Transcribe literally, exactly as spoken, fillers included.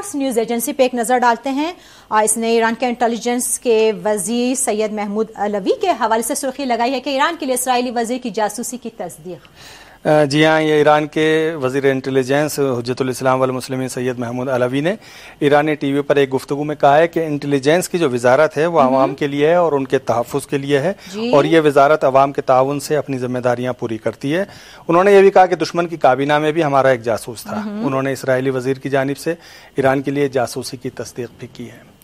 Fox news agency पे एक नजर डालते हैं। इसने ईरान के इंटेलिजेंस के वजीर सैयद महमूद अलवी के हवाले से सुर्खी लगाई है कि ईरान के लिए इसराइली वजीर की जासूसी की तस्दीक। जी हाँ, ये ईरान के वजीर इंटेलिजेंस हुज्जतुल इस्लाम वल मुस्लिमीन सैयद महमूद अलवी ने ईरानी टीवी पर एक गुफ्तगू में कहा है कि इंटेलिजेंस की जो वजारत है वो आवाम के लिए है और उनके तहफ़्फ़ुज़ के लिए है और ये वजारत आवाम के ताउन से अपनी जिम्मेदारियां पूरी करती है। उन्होंने ये भी कहा कि दुश्मन की काबीना में भी हमारा एक जासूस था। उन्होंने इसराइली वजीर की जानिब से ईरान के लिए जासूसी की तस्दीक भी की है।